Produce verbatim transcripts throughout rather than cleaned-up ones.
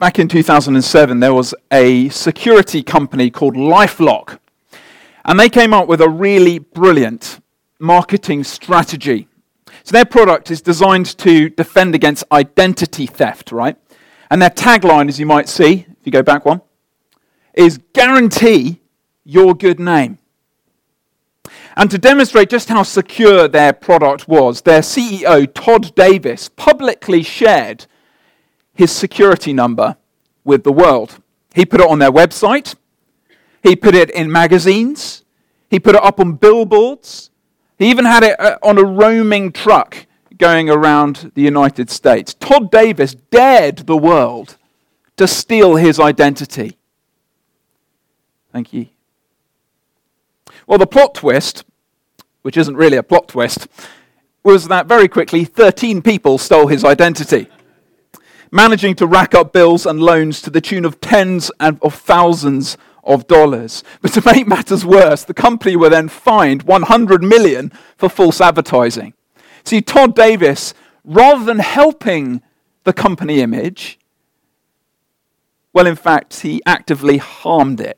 back in two thousand seven, there was a security company called LifeLock, and they came up with a really brilliant marketing strategy. So their product is designed to defend against identity theft, right? And their tagline, as you might see, if you go back one, is guarantee your good name. And to demonstrate just how secure their product was, their C E O, Todd Davis, publicly shared his security number with the world. He put it on their website. He put it in magazines. He put it up on billboards. He even had it on a roaming truck going around the United States. Todd Davis dared the world to steal his identity. Thank you. Well, the plot twist, which isn't really a plot twist, was that very quickly thirteen people stole his identity, managing to rack up bills and loans to the tune of tens of thousands of dollars. But to make matters worse, the company were then fined one hundred million dollars for false advertising. See, Todd Davis, rather than helping the company image, well, in fact, he actively harmed it.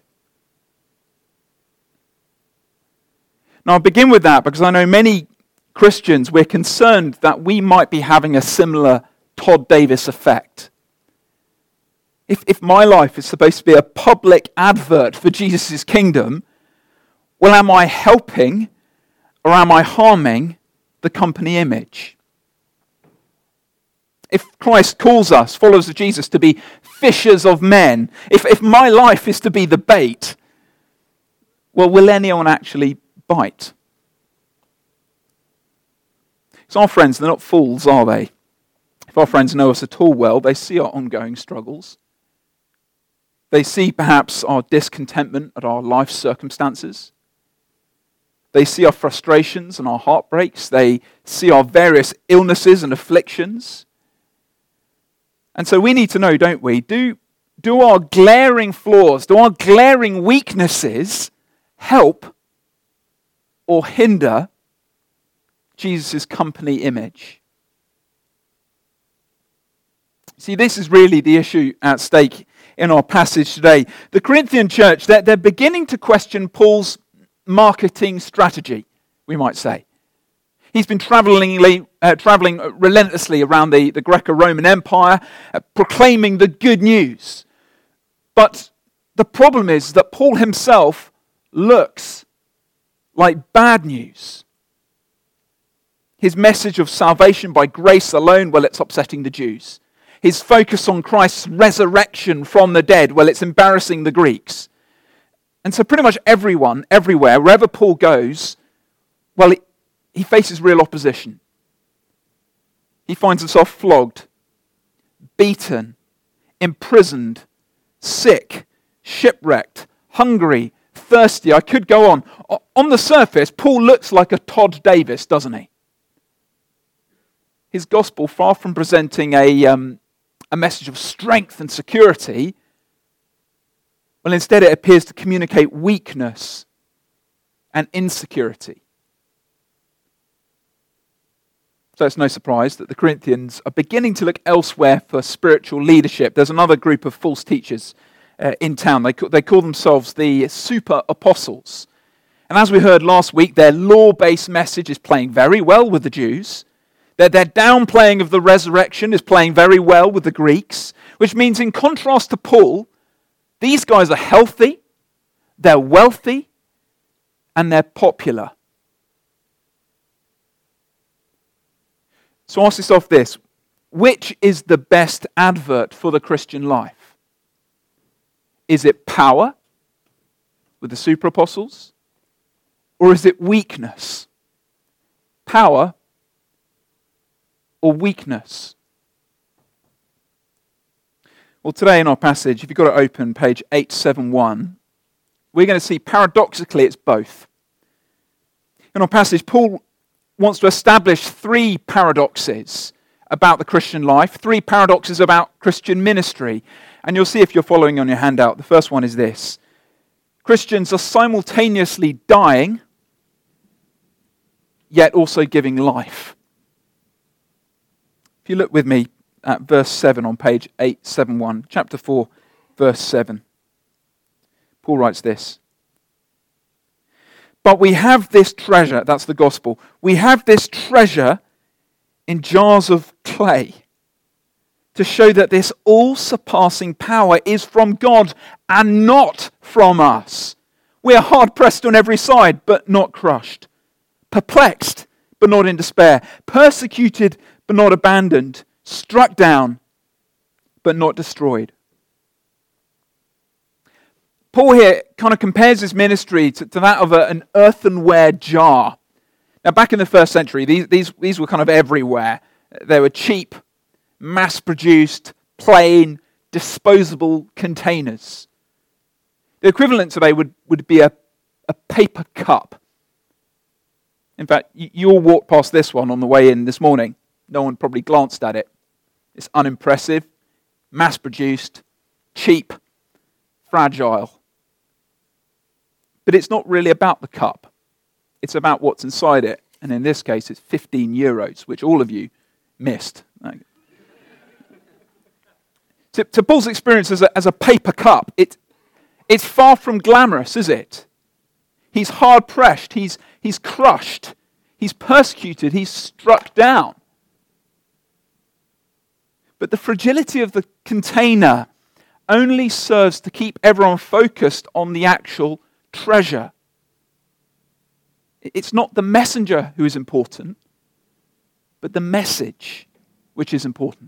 Now, I'll begin with that because I know many Christians, we're concerned that we might be having a similar Todd Davis effect. If, if my life is supposed to be a public advert for Jesus' kingdom, well, am I helping or am I harming the company image? If Christ calls us, followers of Jesus, to be fishers of men, if, if my life is to be the bait, well, will anyone actually bite? So our friends, they're not fools, are they? If our friends know us at all well, they see our ongoing struggles. They see perhaps our discontentment at our life circumstances. They see our frustrations and our heartbreaks. They see our various illnesses and afflictions. And so we need to know, don't we, do, do our glaring flaws, do our glaring weaknesses help or hinder Jesus' company image? See, this is really the issue at stake in our passage today. The Corinthian church, they're, they're beginning to question Paul's marketing strategy, we might say. He's been traveling, uh, traveling relentlessly around the, the Greco-Roman Empire, uh, proclaiming the good news. But the problem is that Paul himself looks like bad news. His message of salvation by grace alone, well, it's upsetting the Jews. His focus on Christ's resurrection from the dead, well, it's embarrassing the Greeks. And so pretty much everyone, everywhere, wherever Paul goes, well, he, he faces real opposition. He finds himself flogged, beaten, imprisoned, sick, shipwrecked, hungry, thirsty. I could go on. On the surface, Paul looks like a Todd Davis, doesn't he? His gospel, far from presenting a, um, a message of strength and security, well, instead it appears to communicate weakness and insecurity. So it's no surprise that the Corinthians are beginning to look elsewhere for spiritual leadership. There's another group of false teachers uh, in town. They, they call themselves the super apostles. And as we heard last week, their law-based message is playing very well with the Jews. Their, their downplaying of the resurrection is playing very well with the Greeks, which means in contrast to Paul, these guys are healthy, they're wealthy, and they're popular. So ask yourself this: which is the best advert for the Christian life? Is it power with the super apostles? Or is it weakness? Power or weakness? Well, today in our passage, if you've got it open, page eight seventy-one, we're going to see paradoxically it's both. In our passage, Paul wants to establish three paradoxes about the Christian life, three paradoxes about Christian ministry. And you'll see if you're following on your handout, the first one is this: Christians are simultaneously dying, yet also giving life. If you look with me at verse seven on page eight seventy-one. Chapter four, verse seven. Paul writes this. But we have this treasure, that's the gospel, we have this treasure in jars of clay to show that this all-surpassing power is from God and not from us. We are hard-pressed on every side, but not crushed. Perplexed, but not in despair. Persecuted, but not abandoned. Struck down, but not destroyed. Paul here kind of compares his ministry to, to that of a, an earthenware jar. Now, back in the first century, these, these, these were kind of everywhere. They were cheap, mass-produced, plain, disposable containers. The equivalent today would, would be a, a paper cup. In fact, you, you all walked past this one on the way in this morning. No one probably glanced at it. It's unimpressive, mass-produced, cheap, fragile. But it's not really about the cup. It's about what's inside it. And in this case, it's fifteen euros, which all of you missed. To, to Paul's experience as a, as a paper cup, it, it's far from glamorous, is it? He's hard-pressed, he's, he's crushed, he's persecuted, he's struck down. But the fragility of the container only serves to keep everyone focused on the actual treasure. It's not the messenger who is important, but the message which is important.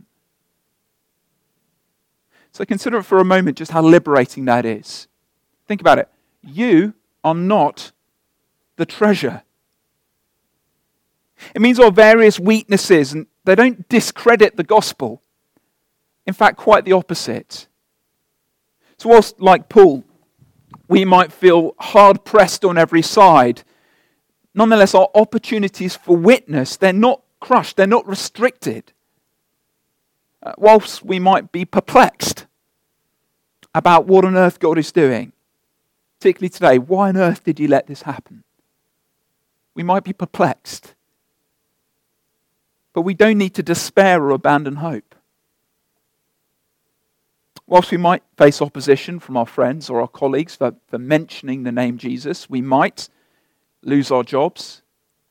So consider it for a moment just how liberating that is. Think about it. You are not the treasure. It means our various weaknesses, and they don't discredit the gospel. In fact, quite the opposite. So whilst, like Paul, we might feel hard-pressed on every side, nonetheless, our opportunities for witness, they're not crushed, they're not restricted. Uh, whilst we might be perplexed about what on earth God is doing, particularly today, why on earth did you let this happen? We might be perplexed, but we don't need to despair or abandon hope. Whilst we might face opposition from our friends or our colleagues for, for mentioning the name Jesus, we might lose our jobs.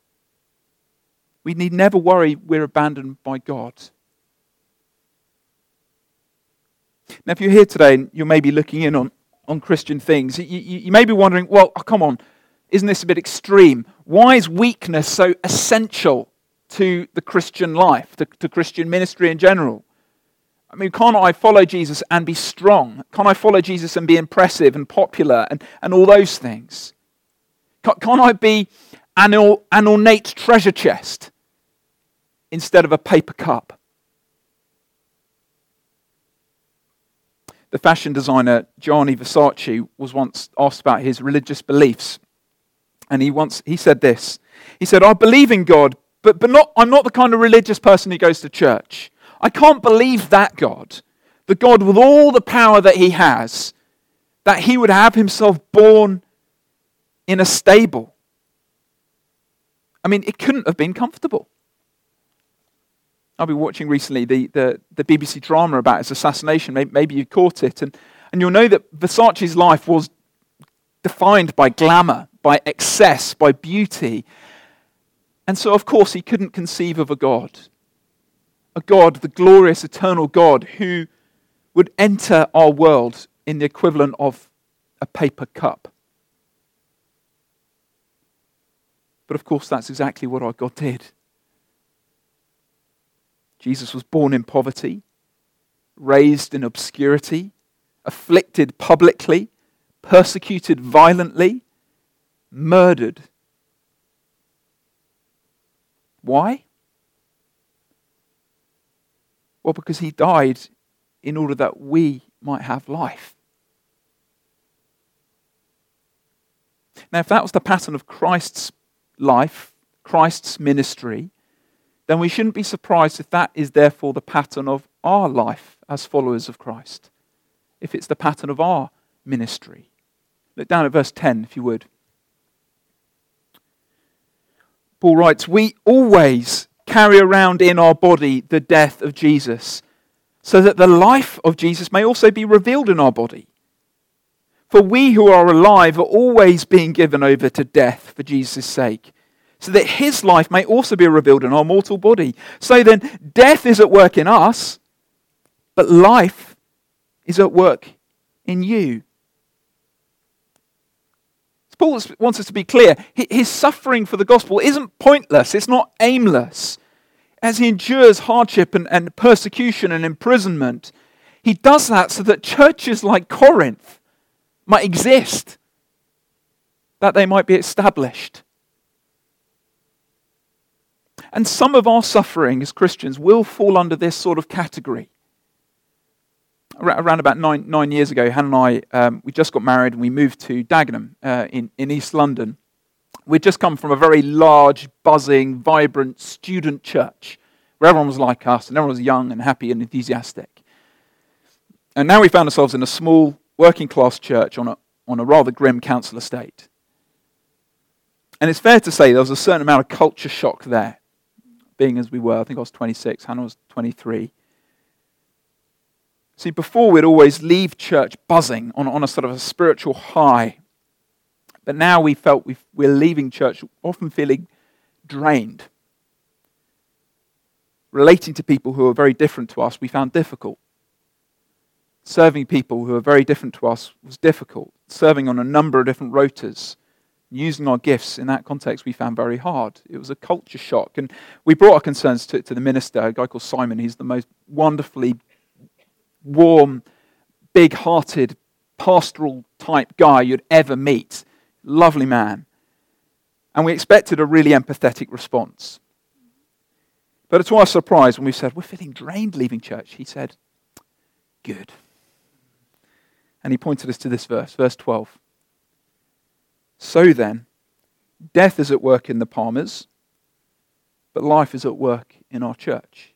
We need never worry we're abandoned by God. Now, if you're here today and you're maybe looking in on, on Christian things, you, you, you may be wondering, well, oh, come on, isn't this a bit extreme? Why is weakness so essential to the Christian life, to, to Christian ministry in general? I mean, can't I follow Jesus and be strong? Can't I follow Jesus and be impressive and popular and, and all those things? Can't, can't I be an, an ornate treasure chest instead of a paper cup? The fashion designer Gianni Versace was once asked about his religious beliefs. And he once he said this. He said, I believe in God, but, but not, I'm not the kind of religious person who goes to church. I can't believe that God, the God with all the power that he has, that he would have himself born in a stable. I mean, it couldn't have been comfortable. I've been watching recently the, the, the B B C drama about his assassination. Maybe, maybe you caught it. And, and you'll know that Versace's life was defined by glamour, by excess, by beauty. And so, of course, he couldn't conceive of a God. A God, the glorious, eternal God, who would enter our world in the equivalent of a paper cup. But of course, that's exactly what our God did. Jesus was born in poverty, raised in obscurity, afflicted publicly, persecuted violently, murdered. Why? Well, because he died in order that we might have life. Now, if that was the pattern of Christ's life, Christ's ministry, then we shouldn't be surprised if that is therefore the pattern of our life as followers of Christ, if it's the pattern of our ministry. Look down at verse ten, if you would. Paul writes, we always carry around in our body the death of Jesus, so that the life of Jesus may also be revealed in our body. For we who are alive are always being given over to death for Jesus' sake, so that his life may also be revealed in our mortal body. So then, death is at work in us, but life is at work in you. Paul wants us to be clear. His suffering for the gospel isn't pointless. It's not aimless. As he endures hardship and, and persecution and imprisonment, he does that so that churches like Corinth might exist, that they might be established. And some of our suffering as Christians will fall under this sort of category. Around about nine nine years ago, Hannah and I, um, we just got married and we moved to Dagenham uh, in, in East London. We'd just come from a very large, buzzing, vibrant student church where everyone was like us and everyone was young and happy and enthusiastic. And now we found ourselves in a small, working-class church on a, on a rather grim council estate. And it's fair to say there was a certain amount of culture shock there, being as we were. I think I was twenty-six, Hannah was twenty-three. See, before we'd always leave church buzzing on, on a sort of a spiritual high. But now we felt we've, we're leaving church often feeling drained. Relating to people who are very different to us, we found difficult. Serving people who are very different to us was difficult. Serving on a number of different rotas, using our gifts in that context, we found very hard. It was a culture shock. And we brought our concerns to, to the minister, a guy called Simon. He's the most wonderfully warm, big-hearted, pastoral-type guy you'd ever meet. Lovely man. And we expected a really empathetic response. But to our surprise, when we said, we're feeling drained leaving church, he said, good. And he pointed us to this verse, verse twelve. So then, death is at work in the Palmers, but life is at work in our church.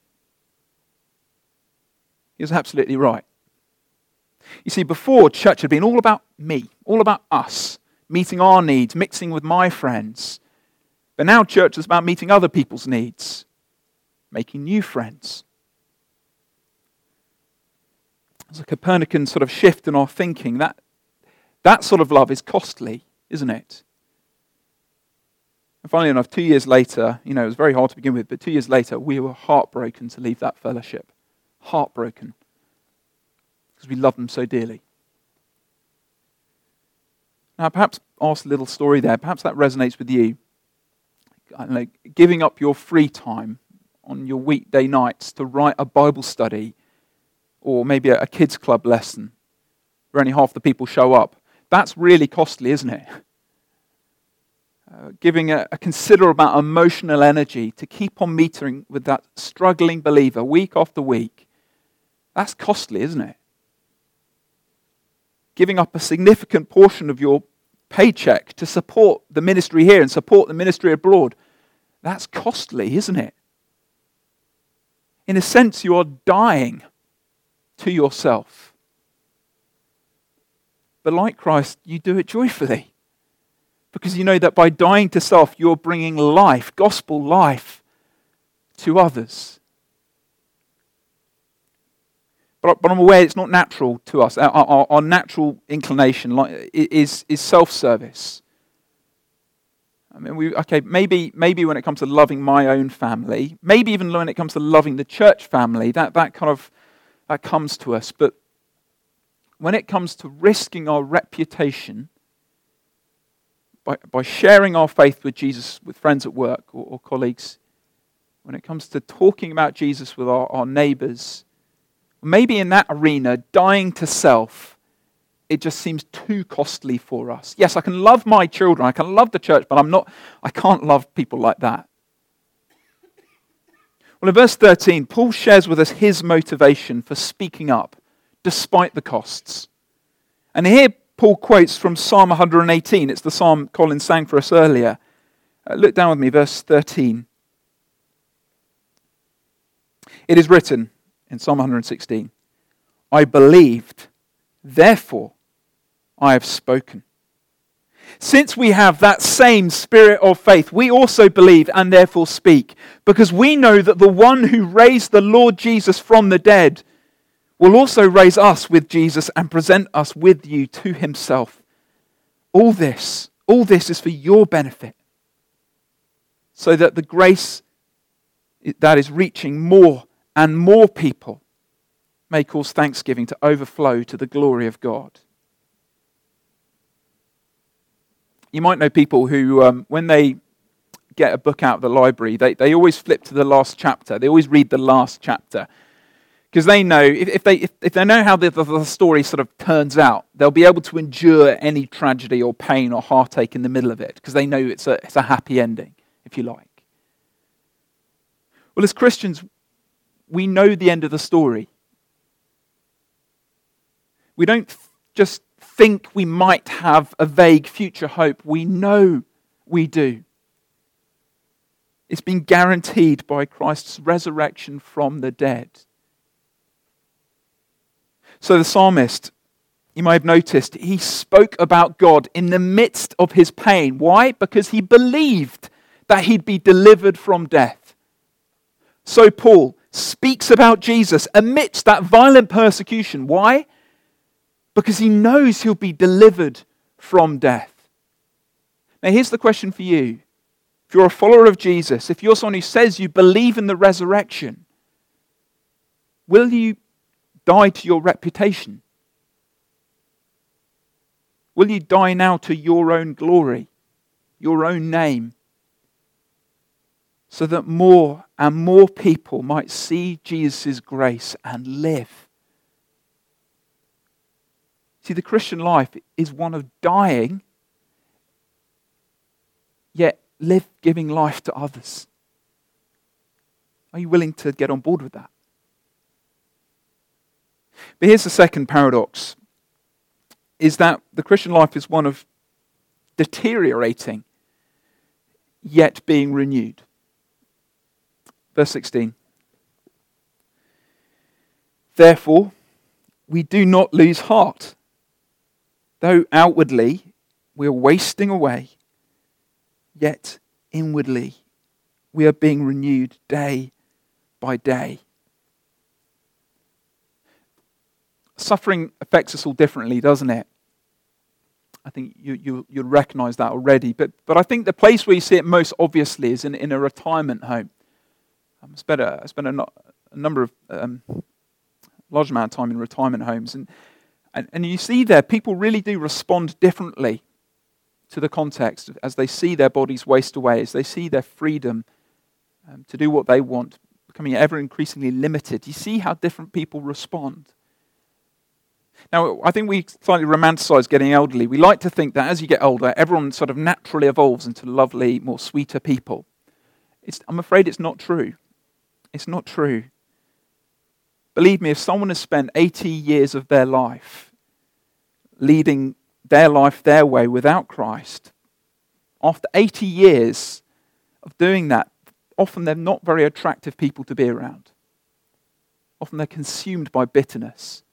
He was absolutely right. You see, before, church had been all about me, all about us, meeting our needs, mixing with my friends. But now church is about meeting other people's needs, making new friends. There's a Copernican sort of shift in our thinking. That, that sort of love is costly, isn't it? And funnily enough, two years later, you know, it was very hard to begin with, but two years later, we were heartbroken to leave that fellowship. Heartbroken. Because we love them so dearly. Now, perhaps ask a little story there. Perhaps that resonates with you. I don't know, giving up your free time on your weekday nights to write a Bible study or maybe a, a kids club lesson where only half the people show up. That's really costly, isn't it? Uh, giving a, a considerable amount of emotional energy to keep on meeting with that struggling believer week after week. That's costly, isn't it? Giving up a significant portion of your paycheck to support the ministry here and support the ministry abroad. That's costly, isn't it? In a sense, you are dying to yourself. But like Christ, you do it joyfully. Because you know that by dying to self, you're bringing life, gospel life, to others. But, but I'm aware it's not natural to us. Our, our, our natural inclination is, is self-service. I mean, we okay. Maybe maybe when it comes to loving my own family, maybe even when it comes to loving the church family, that that kind of that comes to us. But when it comes to risking our reputation by by sharing our faith with Jesus with friends at work or, or colleagues, when it comes to talking about Jesus with our, our neighbours. Maybe in that arena, dying to self, it just seems too costly for us. Yes, I can love my children, I can love the church, but I'm not, I can't love people like that. Well, in verse thirteen, Paul shares with us his motivation for speaking up, despite the costs. And here Paul quotes from Psalm one hundred eighteen. It's the psalm Colin sang for us earlier. Uh, look down with me, verse thirteen. It is written, in Psalm one hundred sixteen, I believed, therefore I have spoken. Since we have that same spirit of faith, we also believe and therefore speak, because we know that the one who raised the Lord Jesus from the dead will also raise us with Jesus and present us with you to himself. All this, all this is for your benefit, so that the grace that is reaching more and more people may cause thanksgiving to overflow to the glory of God. You might know people who, um, when they get a book out of the library, they, they always flip to the last chapter. They always read the last chapter. Because they know, if, if they if, if they know how the, the, the story sort of turns out, they'll be able to endure any tragedy or pain or heartache in the middle of it, because they know it's a, it's a happy ending, if you like. Well, as Christians, we know the end of the story. We don't th- just think we might have a vague future hope. We know we do. It's been guaranteed by Christ's resurrection from the dead. So the psalmist, you may have noticed, he spoke about God in the midst of his pain. Why? Because he believed that he'd be delivered from death. So Paul speaks about Jesus amidst that violent persecution. Why? Because he knows he'll be delivered from death. Now here's the question for you. If you're a follower of Jesus, if you're someone who says you believe in the resurrection, will you die to your reputation? Will you die now to your own glory, your own name, so that more and more people might see Jesus' grace and live? See, the Christian life is one of dying, yet live giving life to others. Are you willing to get on board with that? But here's the second paradox, is that the Christian life is one of deteriorating, yet being renewed. Verse sixteen. Therefore, we do not lose heart. Though outwardly we are wasting away, yet inwardly we are being renewed day by day. Suffering affects us all differently, doesn't it? I think you, you, you'll recognise that already. But, but I think the place where you see it most obviously is in, in a retirement home. I spent a, I spent a, a number of, um, large amount of time in retirement homes. And, and, and you see there, people really do respond differently to the context as they see their bodies waste away, as they see their freedom um, to do what they want becoming ever increasingly limited. You see how different people respond. Now, I think we slightly romanticize getting elderly. We like to think that as you get older, everyone sort of naturally evolves into lovely, more sweeter people. It's, I'm afraid it's not true. It's not true. Believe me, if someone has spent eighty years of their life leading their life their way without Christ, after eighty years of doing that, often they're not very attractive people to be around. Often they're consumed by bitterness.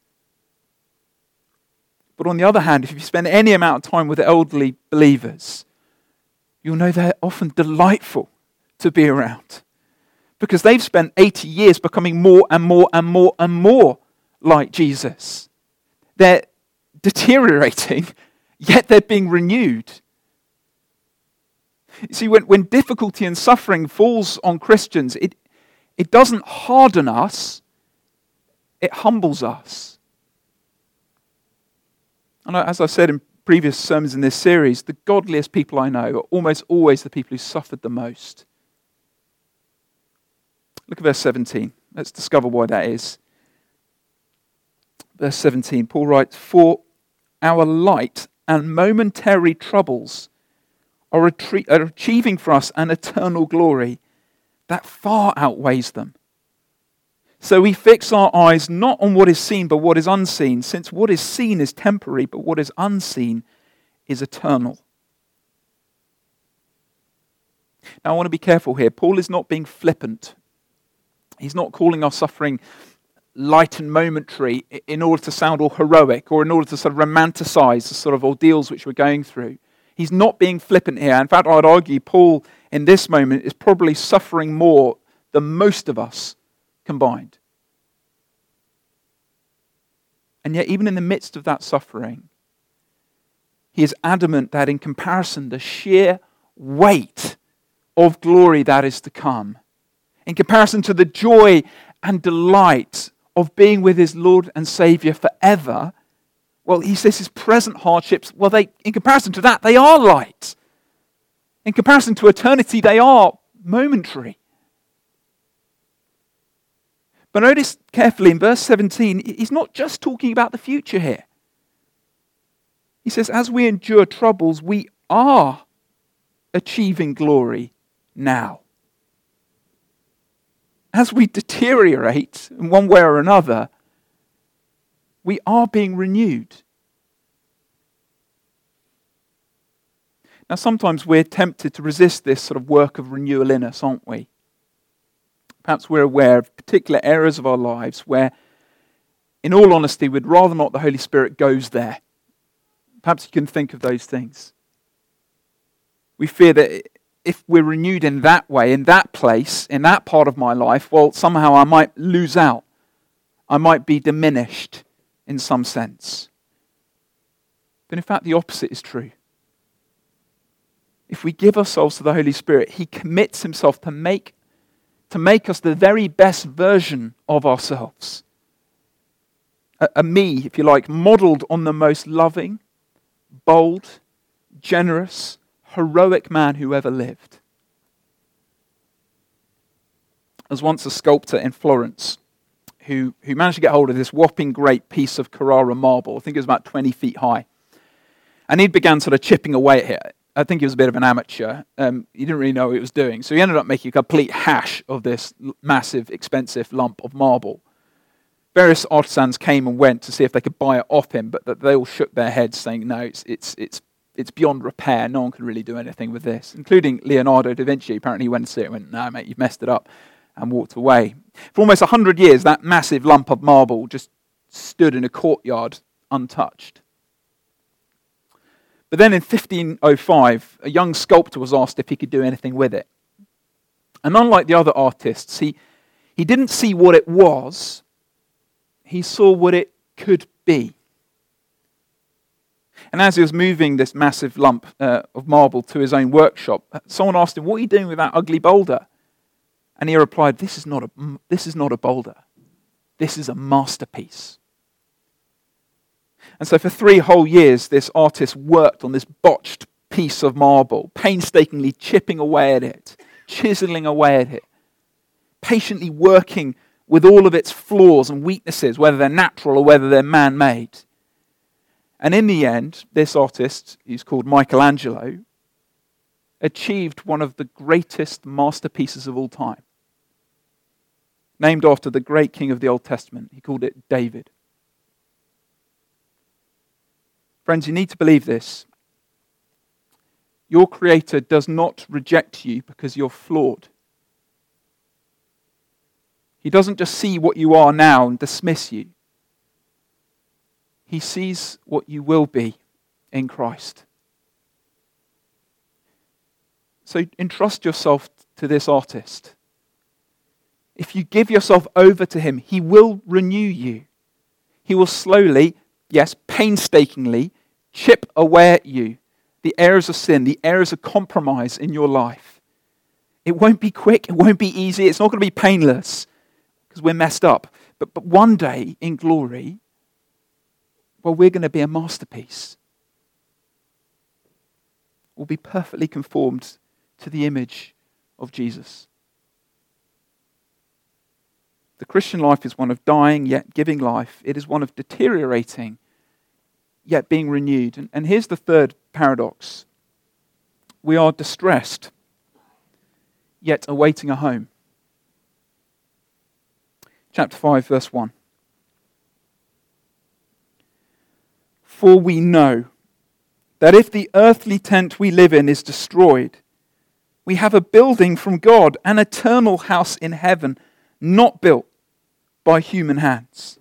But on the other hand, if you spend any amount of time with elderly believers, you'll know they're often delightful to be around, because they've spent eighty years becoming more and more and more and more like Jesus. They're deteriorating, yet they're being renewed. You see, when, when difficulty and suffering falls on Christians, it, it doesn't harden us, it humbles us. And as I've said in previous sermons in this series, the godliest people I know are almost always the people who suffered the most. Look at verse seventeen. Let's discover why that is. Verse seventeen, Paul writes, "For our light and momentary troubles are, attrie- are achieving for us an eternal glory that far outweighs them. So we fix our eyes not on what is seen, but what is unseen, since what is seen is temporary, but what is unseen is eternal." Now I want to be careful here. Paul is not being flippant. He's not calling our suffering light and momentary in order to sound all heroic or in order to sort of romanticize the sort of ordeals which we're going through. He's not being flippant here. In fact, I'd argue Paul in this moment is probably suffering more than most of us combined. And yet, even in the midst of that suffering, he is adamant that in comparison, the sheer weight of glory that is to come, in comparison to the joy and delight of being with his Lord and Saviour forever, well, he says his present hardships, well, they, in comparison to that, they are light. In comparison to eternity, they are momentary. But notice carefully in verse seventeen, he's not just talking about the future here. He says, as we endure troubles, we are achieving glory now. As we deteriorate in one way or another, we are being renewed. Now, sometimes we're tempted to resist this sort of work of renewal in us, aren't we? Perhaps we're aware of particular areas of our lives where, in all honesty, we'd rather not the Holy Spirit goes there. Perhaps you can think of those things. We fear that if we're renewed in that way, in that place, in that part of my life, well, somehow I might lose out. I might be diminished in some sense. But in fact, the opposite is true. If we give ourselves to the Holy Spirit, he commits himself to make, to make us the very best version of ourselves. A, a me, if you like, modelled on the most loving, bold, generous, heroic man who ever lived. There was once a sculptor in Florence who, who managed to get hold of this whopping great piece of Carrara marble. I think it was about twenty feet high. And he began sort of chipping away at it. I think he was a bit of an amateur. Um, he didn't really know what he was doing. So he ended up making a complete hash of this massive, expensive lump of marble. Various artisans came and went to see if they could buy it off him, but they all shook their heads saying, no, it's it's it's it's beyond repair. No one can really do anything with this, including Leonardo da Vinci. Apparently he went to see it and went, no, mate, you've messed it up, and walked away. For almost one hundred years, that massive lump of marble just stood in a courtyard untouched. But then in fifteen oh five, a young sculptor was asked if he could do anything with it. And unlike the other artists, he, he didn't see what it was, he saw what it could be. And as he was moving this massive lump uh, of marble to his own workshop, someone asked him, what are you doing with that ugly boulder? And he replied, this is not a, this is not a boulder. This is a masterpiece. And so for three whole years, this artist worked on this botched piece of marble, painstakingly chipping away at it, chiseling away at it, patiently working with all of its flaws and weaknesses, whether they're natural or whether they're man-made. And in the end, this artist, who's called Michelangelo, achieved one of the greatest masterpieces of all time. Named after the great king of the Old Testament. He called it David. Friends, you need to believe this. Your Creator does not reject you because you're flawed. He doesn't just see what you are now and dismiss you. He sees what you will be in Christ. So entrust yourself to this artist. If you give yourself over to him, he will renew you. He will slowly, yes, painstakingly, chip away at you the errors of sin, the errors of compromise in your life. It won't be quick, it won't be easy, it's not going to be painless because we're messed up. But, but one day in glory, well, we're going to be a masterpiece. We'll be perfectly conformed to the image of Jesus. The Christian life is one of dying yet giving life. It is one of deteriorating yet being renewed. And, and here's the third paradox. We are distressed yet awaiting a home. Chapter five, verse one. For we know that if the earthly tent we live in is destroyed, we have a building from God, an eternal house in heaven, not built by human hands.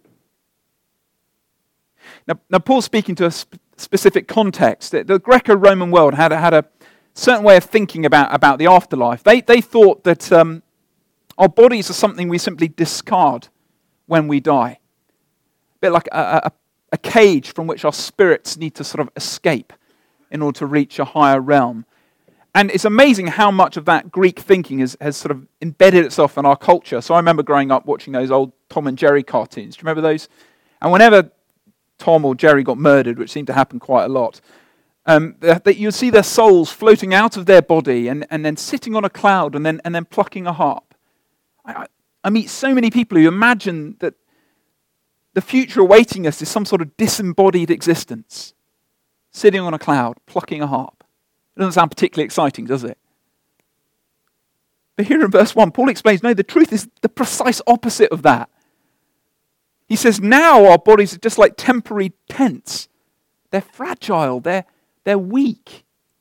Now, now Paul's speaking to a sp- specific context. The Greco-Roman world had, had a certain way of thinking about, about the afterlife. They, they thought that um, our bodies are something we simply discard when we die. A bit like a, a, a cage from which our spirits need to sort of escape in order to reach a higher realm. And it's amazing how much of that Greek thinking has, has sort of embedded itself in our culture. So I remember growing up watching those old Tom and Jerry cartoons. Do you remember those? And whenever Tom or Jerry got murdered, which seemed to happen quite a lot, um, that you'd see their souls floating out of their body and, and then sitting on a cloud and then and then plucking a harp. I, I meet so many people who imagine that the future awaiting us is some sort of disembodied existence, sitting on a cloud, plucking a harp. It doesn't sound particularly exciting, does it? But here in verse one, Paul explains, no, the truth is the precise opposite of that. He says, now our bodies are just like temporary tents. They're fragile, they're, they're weak.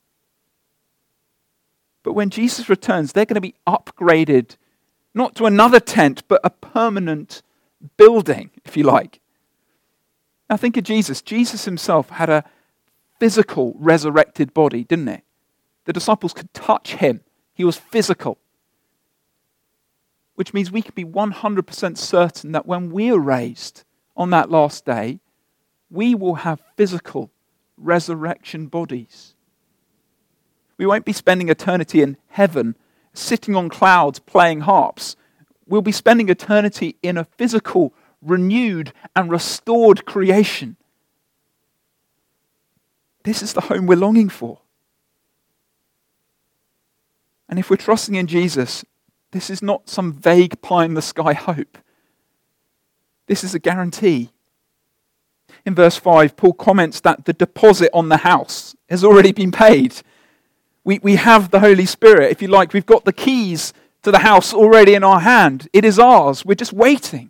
But when Jesus returns, they're going to be upgraded, not to another tent, but a permanent building, if you like. Now think of Jesus. Jesus himself had a physical resurrected body, didn't he? The disciples could touch him. He was physical. Which means we can be one hundred percent certain that when we are raised on that last day, we will have physical resurrection bodies. We won't be spending eternity in heaven, sitting on clouds playing harps. We'll be spending eternity in a physical, renewed and restored creation. This is the home we're longing for. And if we're trusting in Jesus, this is not some vague pie-in-the-sky hope. This is a guarantee. In verse five, Paul comments that the deposit on the house has already been paid. We, we have the Holy Spirit, if you like. We've got the keys to the house already in our hand. It is ours. We're just waiting.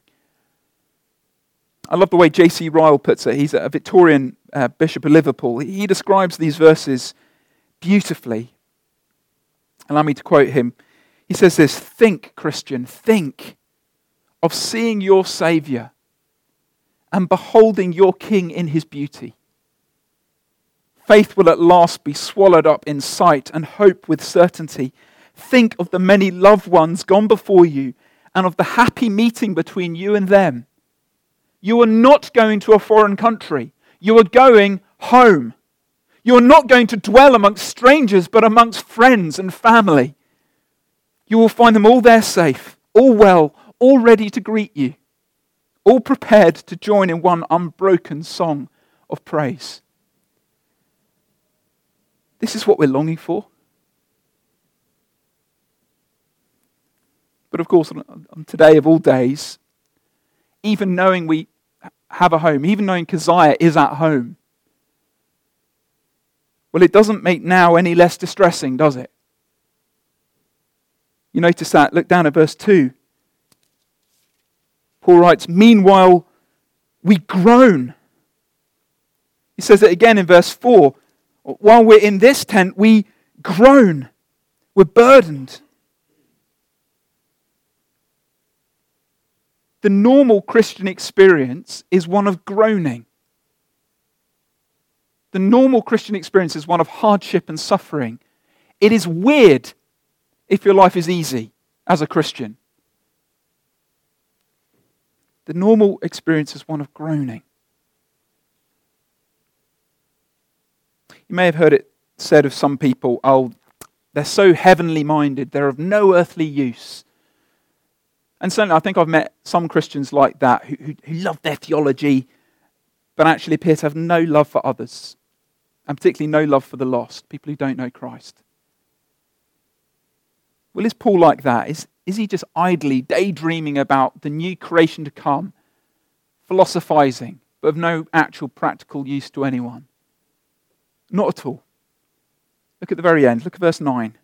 I love the way J C Ryle puts it. He's a Victorian uh, Bishop of Liverpool. He describes these verses beautifully. Allow me to quote him. He says this, think, Christian, think of seeing your Saviour and beholding your King in his beauty. Faith will at last be swallowed up in sight and hope with certainty. Think of the many loved ones gone before you and of the happy meeting between you and them. You are not going to a foreign country. You are going home. You are not going to dwell amongst strangers, but amongst friends and family. You will find them all there safe, all well, all ready to greet you, all prepared to join in one unbroken song of praise. This is what we're longing for. But of course, on today of all days, even knowing we have a home, even knowing Keziah is at home, well, it doesn't make now any less distressing, does it? You notice that. Look down at verse two. Paul writes, meanwhile, we groan. He says it again in verse four. While we're in this tent, we groan. We're burdened. The normal Christian experience is one of groaning. The normal Christian experience is one of hardship and suffering. It is weird if your life is easy as a Christian. The normal experience is one of groaning. You may have heard it said of some people, oh, they're so heavenly minded, they're of no earthly use. And certainly I think I've met some Christians like that who, who, who love their theology, but actually appear to have no love for others, and particularly no love for the lost, people who don't know Christ. Well, is Paul like that? Is, is he just idly daydreaming about the new creation to come, philosophizing, but of no actual practical use to anyone? Not at all. Look at the very end. Look at verse nine.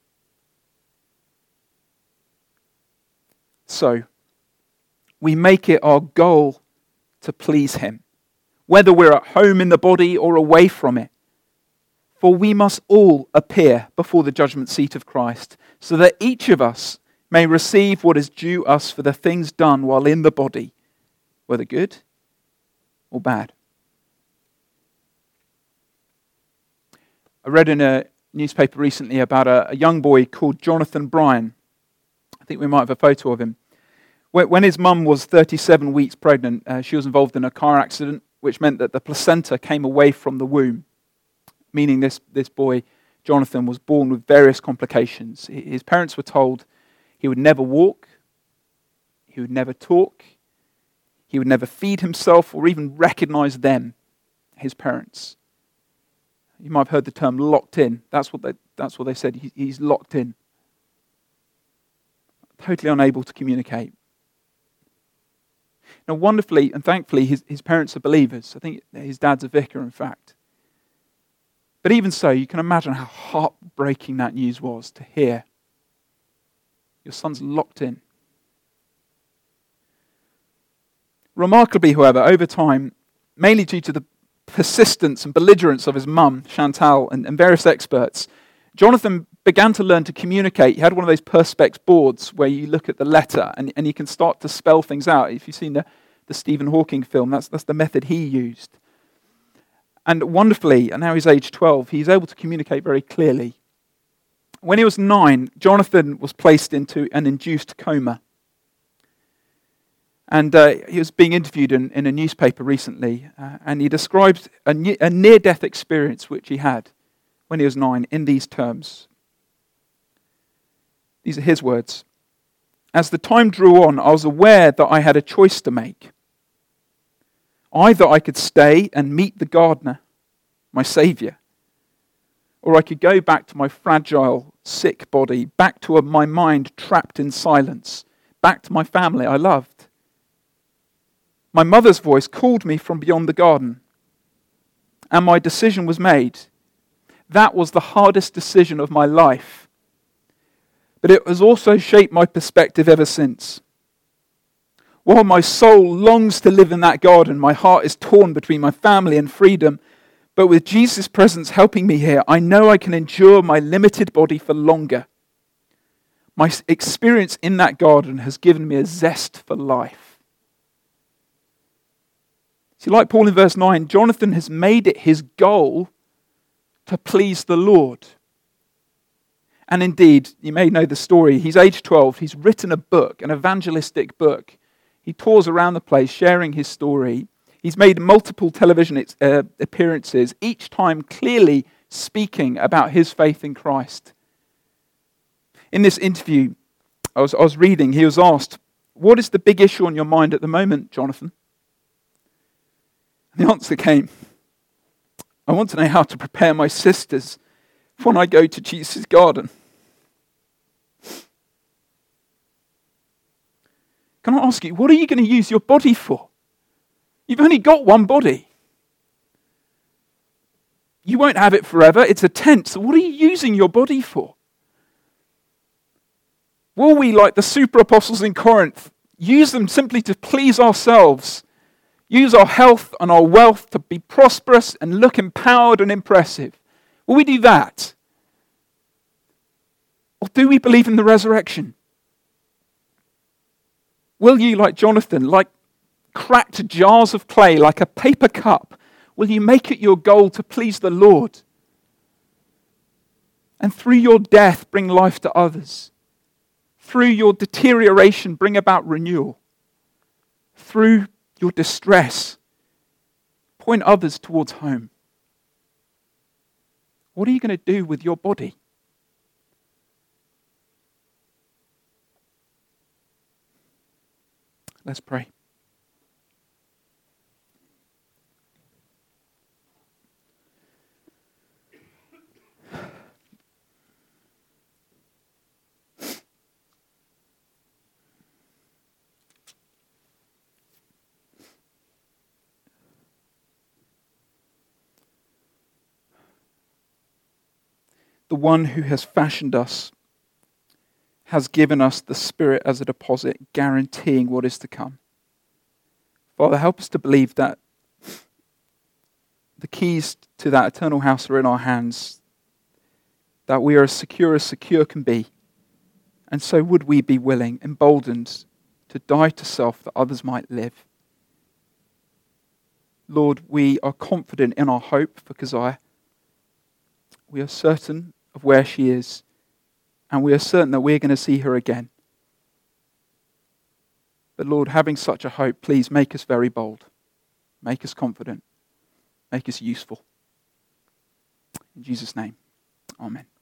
So, we make it our goal to please him, whether we're at home in the body or away from it. For we must all appear before the judgment seat of Christ, so that each of us may receive what is due us for the things done while in the body, whether good or bad. I read in a newspaper recently about a, a young boy called Jonathan Bryan. I think we might have a photo of him. When, when his mum was thirty-seven weeks pregnant, uh, she was involved in a car accident which meant that the placenta came away from the womb, meaning this, this boy, Jonathan, was born with various complications. His parents were told he would never walk, he would never talk, he would never feed himself or even recognize them, his parents. You might have heard the term locked in. That's what they, that's what they said. He, he's locked in. Totally unable to communicate. Now, wonderfully and thankfully, his, his parents are believers. I think his dad's a vicar, in fact. But even so, you can imagine how heartbreaking that news was to hear. Your son's locked in. Remarkably, however, over time, mainly due to the persistence and belligerence of his mum, Chantal, and, and various experts, Jonathan began to learn to communicate. He had one of those Perspex boards where you look at the letter and, and you can start to spell things out. If you've seen the, the Stephen Hawking film, that's, that's the method he used. And wonderfully, and now he's age twelve, he's able to communicate very clearly. When he was nine, Jonathan was placed into an induced coma. And uh, he was being interviewed in, in a newspaper recently, uh, and he described a, ne- a near-death experience which he had when he was nine in these terms. These are his words. As the time drew on, I was aware that I had a choice to make. Either I could stay and meet the gardener, my saviour, or I could go back to my fragile, sick body, back to a, my mind trapped in silence, back to my family I loved. My mother's voice called me from beyond the garden, and my decision was made. That was the hardest decision of my life, but it has also shaped my perspective ever since. While my soul longs to live in that garden, my heart is torn between my family and freedom, but with Jesus' presence helping me here, I know I can endure my limited body for longer. My experience in that garden has given me a zest for life. See, like Paul in verse nine, Jonathan has made it his goal to please the Lord. And indeed, you may know the story, he's age twelve, he's written a book, an evangelistic book. He tours around the place sharing his story. He's made multiple television uh, appearances, each time clearly speaking about his faith in Christ. In this interview I was, I was reading, he was asked, "What is the big issue on your mind at the moment, Jonathan?" The answer came, "I want to know how to prepare my sisters for when I go to Jesus' garden." Can I ask you, what are you going to use your body for? You've only got one body. You won't have it forever. It's a tent. So what are you using your body for? Will we, like the super apostles in Corinth, use them simply to please ourselves? Use our health and our wealth to be prosperous and look empowered and impressive? Will we do that? Or do we believe in the resurrection? Will you, like Jonathan, like cracked jars of clay, like a paper cup, will you make it your goal to please the Lord? And through your death, bring life to others. Through your deterioration, bring about renewal. Through your distress, point others towards home. What are you going to do with your body? Let's pray. The one who has fashioned us has given us the Spirit as a deposit, guaranteeing what is to come. Father, help us to believe that the keys to that eternal house are in our hands, that we are as secure as secure can be, and so would we be willing, emboldened, to die to self that others might live. Lord, we are confident in our hope for Keziah. We are certain of where she is, and we are certain that we're going to see her again. But Lord, having such a hope, please make us very bold. Make us confident. Make us useful. In Jesus' name, amen.